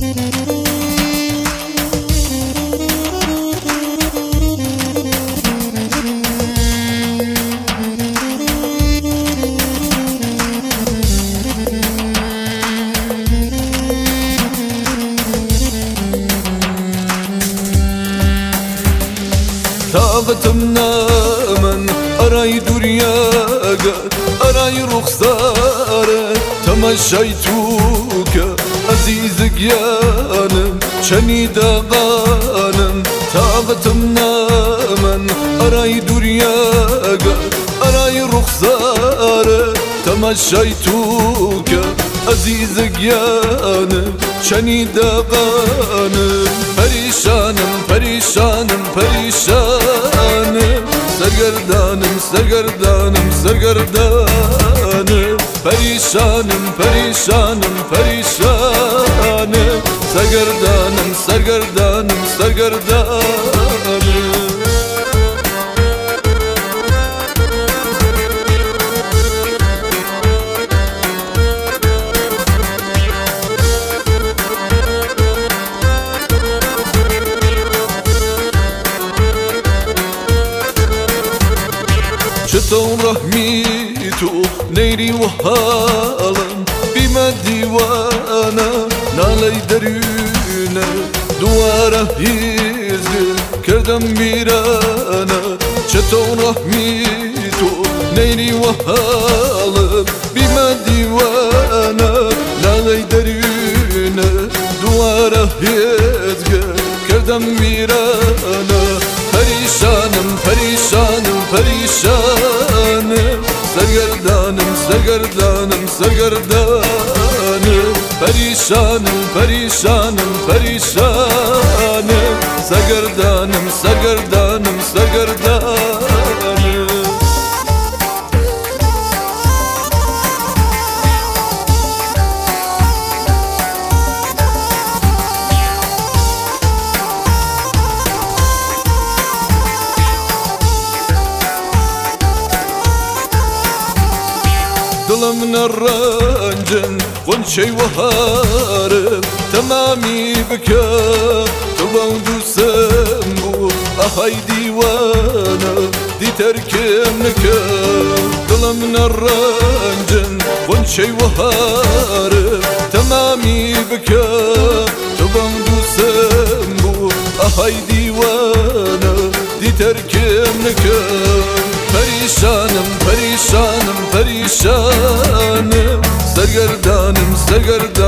طاقتم نمن ارای دنیاگه ارای رخساره تماشای تو که عزیز گیانم شنیده قانم طاقتم نمن ارای دنیاگه ارای رخساره تماشای تو که عزیز گیانم شنیده قانم پریشانم پریشانم پریشانم سرگردانم سرگردانم سرگردانم پریشانم پریشانم پریشانم سرگردانم سرگردانم سرگردانم چطور رحمی تو نیری و حالم بیمه دیوانه نالی درونه دواره هیزگی کردم بیرانه چطور رحمی تو نیری و حالم بیمه دیوانه نالی درونه دواره هیزگی کردم بیرانه پریشانم پریشانم پریشانم سرگردانم سرگردانم سرگردانم پریشانم پریشانم پریشانم سرگردانم سرگردانم سرگردانم دلم نرنجن غنچه و هارم تمامی بکه تو با دوستم بود اهای دیوانه دی ترکم نکه دلم نرنجن غنچه و هارم تمامی بکه تو با دوستم بود اهای دیوانه دی ترکم نکه پریشانم پریشانم پریشانم سرگردانم سرگردانم